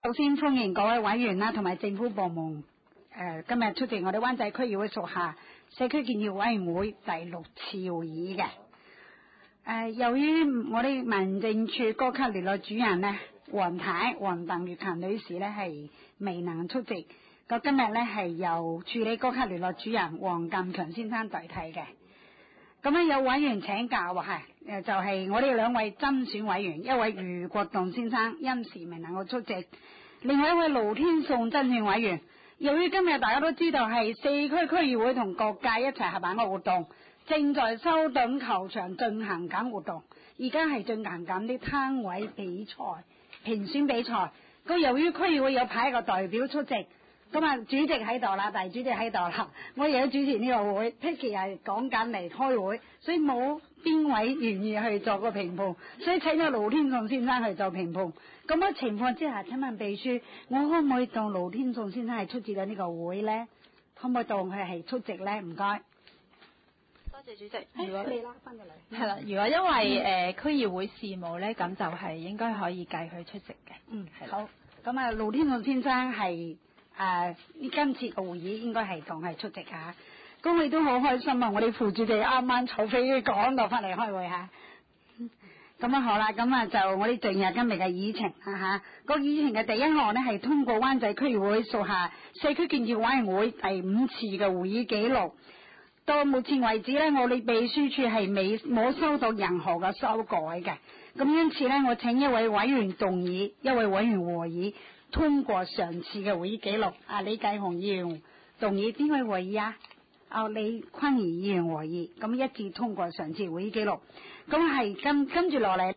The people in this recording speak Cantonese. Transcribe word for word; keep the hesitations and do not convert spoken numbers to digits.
首先歡迎各位委員啦，同埋政府部門誒、呃、今日出席我哋灣仔區議會屬下社區建設委員會第六次會議嘅。誒、呃，由於我哋民政處高級聯絡主任呢，黃太黃鄧月琴女士呢係未能出席，咁今日呢係由處理高級聯絡主任黃鑑強先生代替嘅。咁樣有委員請教話係誒，就係、是、我哋兩位增選委員，一位余國棟先生因時未能夠出席，另外一位盧天頌增選委員。由於今日大家都知道係四區區議會同各界一齊合辦嘅活動，正在修頓球場進行緊活動，而家係進行緊啲攤位比賽、評選比賽。咁由於區議會有派一個代表出席。咁啊，主席喺度啦，大主席喺度啦，我而家主持呢個會 Picky 係講緊嚟開會，所以冇邊位願意去做個評判，所以請咗盧天頌先生去做評判。咁嘅情況之下，請問秘書，我可唔可以當盧天頌先生係出席咗呢個會咧？可唔可以當佢係出席咧？唔該。 多謝主席。如果你啦，翻入嚟。 係啦，如果因為誒、呃、區議會事務咧，咁就係應該可以計佢出席嘅。 嗯，好。咁啊，盧天頌先生係。誒、啊，今次個會議應該係當係出席嚇，咁我哋都好開心啊！我哋副主席啱啱坐飛機趕到翻嚟開會嚇，咁啊好啦，咁啊就我哋進入今日嘅議程啊嚇，個議程嘅第一項呢係通過灣仔區議會屬下社區建設委員會第五次嘅會議記錄，到目前為止呢，我哋秘書處係未冇收到任何嘅修改嘅，咁因此呢，我請一位委員動議，一位委員和議。通過上次嘅會議記錄，啊李繼雄議員動議邊位會議啊？啊李坤儀議員和議，咁一致通過上次會議記錄，咁係跟跟住落嚟。